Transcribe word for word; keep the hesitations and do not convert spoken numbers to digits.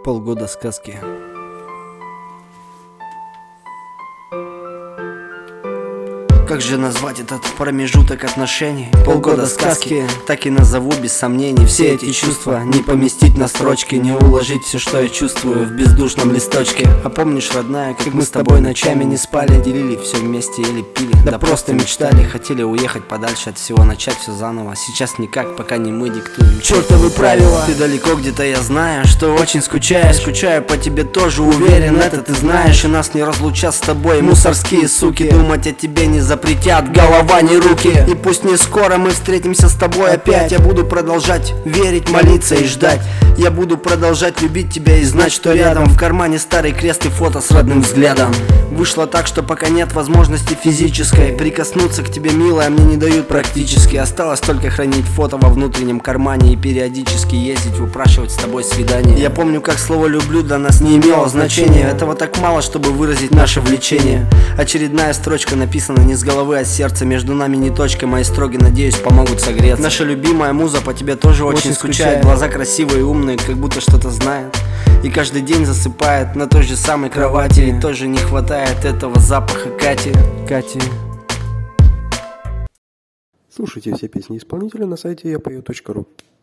Полгода сказки. Как же назвать этот промежуток отношений? Полгода сказки, так и назову без сомнений. Все эти чувства не поместить на строчки, не уложить все, что я чувствую в бездушном листочке. А помнишь, родная, как мы с тобой ночами не спали, делили все вместе или пили, да просто мечтали, хотели уехать подальше от всего, начать все заново. Сейчас никак, пока не мы диктуем чертовы правила. Ты далеко где-то, я знаю, что очень скучаю. Скучаю по тебе тоже, уверен, это ты знаешь. И нас не разлучат с тобой мусорские суки. Думать о тебе не запретят голова, не руки. И пусть не скоро мы встретимся с тобой опять. Я буду продолжать верить, молиться и ждать. Я буду продолжать любить тебя и знать, что рядом в кармане старый крест и фото с родным взглядом. Вышло так, что пока нет возможности физической прикоснуться к тебе, милая, мне не дают практически. Осталось только хранить фото во внутреннем кармане и периодически ездить, выпрашивать с тобой свидание. Я помню, как слово «люблю» для нас не имело значения. Этого так мало, чтобы выразить наше влечение. Очередная строчка написана не с головы, а с сердца. Между нами не точка, мои строги, надеюсь, помогут согреться. Наша любимая муза по тебе тоже очень, очень скучает. Глаза красивые и умные, как будто что-то знает. И каждый день засыпает на той же самой кровати. И тоже не хватает этого запаха Кати. Кати. Слушайте все песни исполнителя на сайте я пою точка ру.